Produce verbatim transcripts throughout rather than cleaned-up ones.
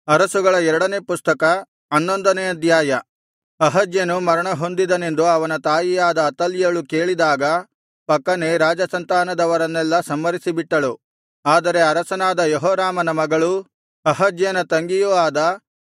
ಅರಸುಗಳ ಎರಡನೇ ಪುಸ್ತಕ ಹನ್ನೊಂದನೇ ಅಧ್ಯಾಯ. ಅಹಜ್ಯನು ಮರಣಹೊಂದಿದನೆಂದು ಅವನ ತಾಯಿಯಾದ ಅತಲ್ಯಳು ಕೇಳಿದಾಗ ಫಕ್ಕನೆ ರಾಜಸಂತಾನದವರನ್ನೆಲ್ಲಾ ಸಂಹರಿಸಿಬಿಟ್ಟಳು. ಆದರೆ ಅರಸನಾದ ಯೆಹೋರಾಮನ ಮಗಳೂ ಅಹಜ್ಯನ ತಂಗಿಯೂ ಆದ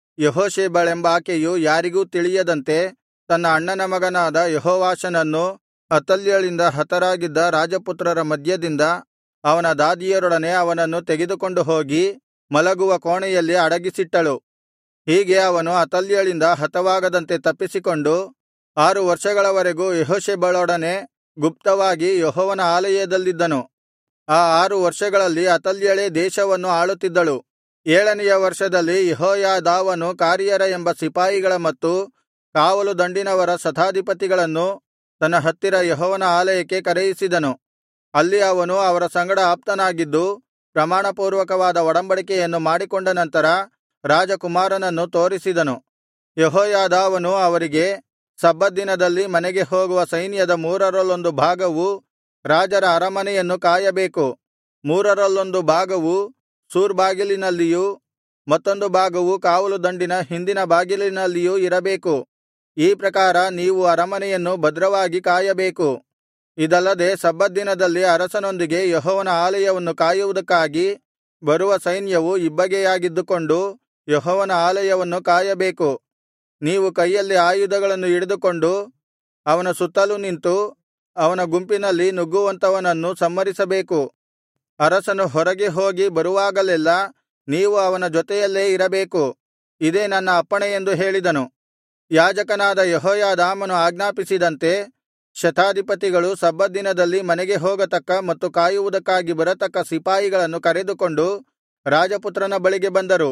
ಯೆಹೋಷೆಬಳೆಂಬಾಕೆಯು ಯಾರಿಗೂ ತಿಳಿಯದಂತೆ ತನ್ನ ಅಣ್ಣನ ಮಗನಾದ ಯೆಹೋವಾಷನನ್ನು ಅತಲ್ಯಳಿಂದ ಹತರಾಗಿದ್ದ ರಾಜಪುತ್ರರ ಮಧ್ಯದಿಂದ ಅವನ ದಾದಿಯರೊಡನೆ ಅವನನ್ನು ತೆಗೆದುಕೊಂಡು ಹೋಗಿ ಮಲಗುವ ಕೋಣೆಯಲ್ಲಿ ಅಡಗಿಸಿಟ್ಟಳು. ಹೀಗೆ ಅವನು ಅತಲ್ಯಳಿಂದ ಹತವಾಗದಂತೆ ತಪ್ಪಿಸಿಕೊಂಡು ಆರು ವರ್ಷಗಳವರೆಗೂ ಯೆಹೋಷೆಬಳೊಡನೆ ಗುಪ್ತವಾಗಿ ಯೆಹೋವನ ಆಲಯದಲ್ಲಿದ್ದನು. ಆ ಆರು ವರ್ಷಗಳಲ್ಲಿ ಅತಲ್ಯಳೇ ದೇಶವನ್ನು ಆಳುತ್ತಿದ್ದಳು. ಏಳನೆಯ ವರ್ಷದಲ್ಲಿ ಯೆಹೋಯಾದಾವನು ಕಾರಿಯರ ಎಂಬ ಸಿಪಾಯಿಗಳ ಮತ್ತು ಕಾವಲು ದಂಡಿನವರ ಶತಾಧಿಪತಿಗಳನ್ನು ತನ್ನ ಹತ್ತಿರ ಯೆಹೋವನ ಆಲಯಕ್ಕೆ ಕರೆಯಿಸಿದನು. ಅಲ್ಲಿ ಅವನು ಅವರ ಸಂಗಡ ಆಪ್ತನಾಗಿದ್ದು ಪ್ರಮಾಣಪೂರ್ವಕವಾದ ಒಡಂಬಡಿಕೆಯನ್ನು ಮಾಡಿಕೊಂಡ ನಂತರ ರಾಜಕುಮಾರನನ್ನು ತೋರಿಸಿದನು. ಯೆಹೋಯಾದಾವನು ಅವರಿಗೆ, ಸಬ್ಬತ್ ದಿನದಲ್ಲಿ ಮನೆಗೆ ಹೋಗುವ ಸೈನ್ಯದ ಮೂರರಲ್ಲೊಂದು ಭಾಗವು ರಾಜರ ಅರಮನೆಯನ್ನು ಕಾಯಬೇಕು, ಮೂರರಲ್ಲೊಂದು ಭಾಗವು ಸೂರ್ ಬಾಗಿಲಿನಲ್ಲಿಯೂ ಮತ್ತೊಂದು ಭಾಗವು ಕಾವಲು ದಂಡಿನ ಹಿಂದಿನ ಬಾಗಿಲಿನಲ್ಲಿಯೂ ಇರಬೇಕು. ಈ ಪ್ರಕಾರ ನೀವು ಅರಮನೆಯನ್ನು ಭದ್ರವಾಗಿ ಕಾಯಬೇಕು. ಇದಲ್ಲದೆ ಸಬ್ಬತ್ ದಿನದಲ್ಲಿ ಅರಸನೊಂದಿಗೆ ಯೆಹೋವನ ಆಲಯವನ್ನು ಕಾಯುವುದಕ್ಕಾಗಿ ಬರುವ ಸೈನ್ಯವು ಇಬ್ಬಗೆಯಾಗಿದ್ದುಕೊಂಡು ಯೆಹೋವನ ಆಲಯವನ್ನು ಕಾಯಬೇಕು. ನೀವು ಕೈಯಲ್ಲಿ ಆಯುಧಗಳನ್ನು ಹಿಡಿದುಕೊಂಡು ಅವನ ಸುತ್ತಲೂ ನಿಂತು ಅವನ ಗುಂಪಿನಲ್ಲಿ ನುಗ್ಗುವಂಥವನನ್ನು ಸಂಹರಿಸಬೇಕು. ಅರಸನು ಹೊರಗೆ ಹೋಗಿ ಬರುವಾಗಲೆಲ್ಲಾ ನೀವು ಅವನ ಜೊತೆಯಲ್ಲೇ ಇರಬೇಕು. ಇದೇ ನನ್ನ ಅಪ್ಪಣೆ ಎಂದು ಹೇಳಿದನು. ಯಾಜಕನಾದ ಯೆಹೋಯಾದಾಮನು ಆಜ್ಞಾಪಿಸಿದಂತೆ ಶತಾಧಿಪತಿಗಳು ಸಬ್ಬತ್ ದಿನದಲ್ಲಿ ಮನೆಗೆ ಹೋಗತಕ್ಕ ಮತ್ತು ಕಾಯುವುದಕ್ಕಾಗಿ ಬರತಕ್ಕ ಸಿಪಾಯಿಗಳನ್ನು ಕರೆದುಕೊಂಡು ರಾಜಪುತ್ರನ ಬಳಿಗೆ ಬಂದರು.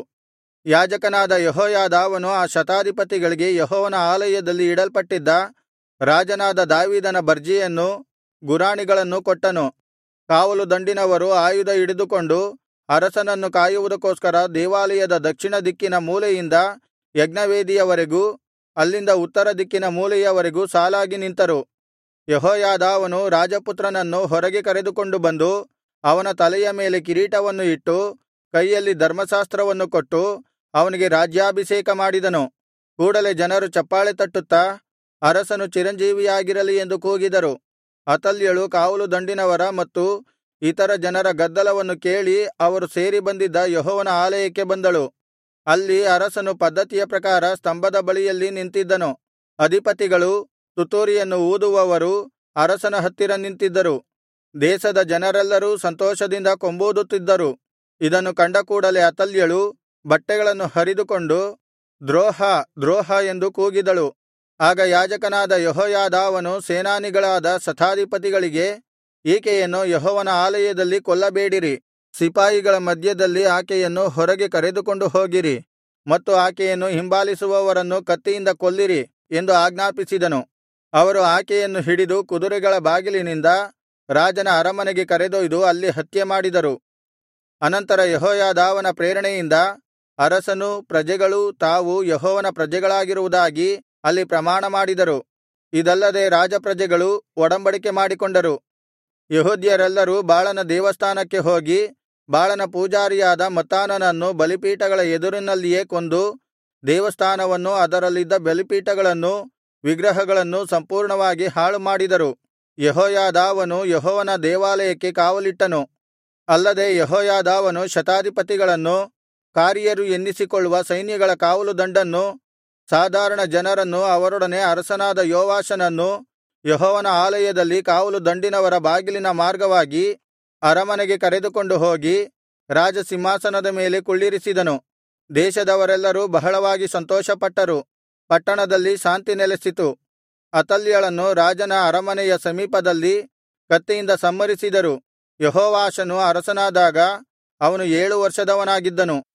ಯಾಜಕನಾದ ಯೆಹೋಯಾದಾವನು ಆ ಶತಾಧಿಪತಿಗಳಿಗೆ ಯೆಹೋವನ ಆಲಯದಲ್ಲಿ ಇಡಲ್ಪಟ್ಟಿದ್ದ ರಾಜನಾದ ದಾವೀದನ ಬರ್ಜಿಯನ್ನೂ ಗುರಾಣಿಗಳನ್ನೂ ಕೊಟ್ಟನು. ಕಾವಲು ದಂಡಿನವರು ಆಯುಧ ಹಿಡಿದುಕೊಂಡು ಅರಸನನ್ನು ಕಾಯುವುದಕ್ಕೋಸ್ಕರ ದೇವಾಲಯದ ದಕ್ಷಿಣ ದಿಕ್ಕಿನ ಮೂಲೆಯಿಂದ ಯಜ್ಞವೇದಿಯವರೆಗೂ ಅಲ್ಲಿಂದ ಉತ್ತರ ದಿಕ್ಕಿನ ಮೂಲೆಯವರೆಗೂ ಸಾಲಾಗಿ ನಿಂತರು. ಯೆಹೋಯಾದಾವನು ರಾಜಪುತ್ರನನ್ನು ಹೊರಗೆ ಕರೆದುಕೊಂಡು ಬಂದು ಅವನ ತಲೆಯ ಮೇಲೆ ಕಿರೀಟವನ್ನು ಇಟ್ಟು ಕೈಯಲ್ಲಿ ಧರ್ಮಶಾಸ್ತ್ರವನ್ನು ಕೊಟ್ಟು ಅವನಿಗೆ ರಾಜ್ಯಾಭಿಷೇಕ ಮಾಡಿದನು. ಕೂಡಲೆ ಜನರು ಚಪ್ಪಾಳೆ ತಟ್ಟುತ್ತಾ, ಅರಸನು ಚಿರಂಜೀವಿಯಾಗಿರಲಿ ಎಂದು ಕೂಗಿದರು. ಅತಲ್ಯಳು ಕಾವಲು ದಂಡಿನವರ ಮತ್ತು ಇತರ ಜನರ ಗದ್ದಲವನ್ನು ಕೇಳಿ ಅವರು ಸೇರಿ ಬಂದಿದ್ದ ಯೆಹೋವನ ಆಲಯಕ್ಕೆ ಬಂದಳು. ಅಲ್ಲಿ ಅರಸನು ಪದ್ಧತಿಯ ಪ್ರಕಾರ ಸ್ತಂಭದ ಬಳಿಯಲ್ಲಿ ನಿಂತಿದ್ದನು. ಅಧಿಪತಿಗಳು, ತುತ್ತೂರಿಯನ್ನು ಊದುವವರು ಅರಸನ ಹತ್ತಿರ ನಿಂತಿದ್ದರು. ದೇಶದ ಜನರೆಲ್ಲರೂ ಸಂತೋಷದಿಂದ ಕೊಂಬೂದುತ್ತಿದ್ದರು. ಇದನ್ನು ಕಂಡ ಕೂಡಲೆ ಅತಲ್ಯಳು ಬಟ್ಟೆಗಳನ್ನು ಹರಿದುಕೊಂಡು ದ್ರೋಹ ದ್ರೋಹ ಎಂದು ಕೂಗಿದಳು. ಆಗ ಯಾಜಕನಾದ ಯೆಹೋಯಾದಾವನು ಸೇನಾನಿಗಳಾದ ಶತಾಧಿಪತಿಗಳಿಗೆ, ಈಕೆಯನ್ನು ಯೆಹೋವನ ಆಲಯದಲ್ಲಿ ಕೊಲ್ಲಬೇಡಿರಿ, ಸಿಪಾಯಿಗಳ ಮಧ್ಯದಲ್ಲಿ ಆಕೆಯನ್ನು ಹೊರಗೆ ಕರೆದುಕೊಂಡು ಹೋಗಿರಿ ಮತ್ತು ಆಕೆಯನ್ನು ಹಿಂಬಾಲಿಸುವವರನ್ನು ಕತ್ತಿಯಿಂದ ಕೊಲ್ಲಿರಿ ಎಂದು ಆಜ್ಞಾಪಿಸಿದನು. ಅವರು ಆಕೆಯನ್ನು ಹಿಡಿದು ಕುದುರೆಗಳ ಬಾಗಿಲಿನಿಂದ ರಾಜನ ಅರಮನೆಗೆ ಕರೆದೊಯ್ದು ಅಲ್ಲಿ ಹತ್ಯೆಮಾಡಿದರು. ಅನಂತರ ಯೆಹೋಯಾದಾವನ ಪ್ರೇರಣೆಯಿಂದ ಅರಸನೂ ಪ್ರಜೆಗಳೂ ತಾವು ಯೆಹೋವನ ಪ್ರಜೆಗಳಾಗಿರುವುದಾಗಿ ಅಲ್ಲಿ ಪ್ರಮಾಣಮಾಡಿದರು. ಇದಲ್ಲದೆ ರಾಜಪ್ರಜೆಗಳು ಒಡಂಬಡಿಕೆ ಮಾಡಿಕೊಂಡರು. ಯೆಹೂದ್ಯರೆಲ್ಲರೂ ಬಾಳನ ದೇವಸ್ಥಾನಕ್ಕೆ ಹೋಗಿ ಬಾಳನ ಪೂಜಾರಿಯಾದ ಮತ್ತಾನನನ್ನು ಬಲಿಪೀಠಗಳ ಎದುರಿನಲ್ಲಿಯೇ ಕೊಂದು ದೇವಸ್ಥಾನವನ್ನೂ ಅದರಲ್ಲಿದ್ದ ಬಲಿಪೀಠಗಳನ್ನೂ ವಿಗ್ರಹಗಳನ್ನೂ ಸಂಪೂರ್ಣವಾಗಿ ಹಾಳುಮಾಡಿದರು. ಯೆಹೋಯಾದಾವನು ಯೆಹೋವನ ದೇವಾಲಯಕ್ಕೆ ಕಾವಲಿಟ್ಟನು. ಅಲ್ಲದೆ ಯೆಹೋಯಾದಾವನು ಶತಾಧಿಪತಿಗಳನ್ನು, ಕಾರಿಯರು ಎನ್ನಿಸಿಕೊಳ್ಳುವ ಸೈನ್ಯಗಳ ಕಾವಲು ದಂಡನ್ನು, ಸಾಧಾರಣ ಜನರನ್ನು ಅವರೊಡನೆ ಅರಸನಾದ ಯೋವಾಷನನ್ನು ಯೆಹೋವನ ಆಲಯದಲ್ಲಿ ಕಾವಲು ದಂಡಿನವರ ಬಾಗಿಲಿನ ಮಾರ್ಗವಾಗಿ ಅರಮನೆಗೆ ಕರೆದುಕೊಂಡು ಹೋಗಿ ರಾಜಸಿಂಹಾಸನದ ಮೇಲೆ ಕುಳ್ಳಿರಿಸಿದನು. ದೇಶದವರೆಲ್ಲರೂ ಬಹಳವಾಗಿ ಸಂತೋಷಪಟ್ಟರು. ಪಟ್ಟಣದಲ್ಲಿ ಶಾಂತಿ ನೆಲೆಸಿತು. ಅತಲ್ಯಳನ್ನು ರಾಜನ ಅರಮನೆಯ ಸಮೀಪದಲ್ಲಿ ಕತ್ತಿಯಿಂದ ಸಂಹರಿಸಿದರು. ಯೆಹೋವಾಷನು ಅರಸನಾದಾಗ ಅವನು ಏಳು ವರ್ಷದವನಾಗಿದ್ದನು.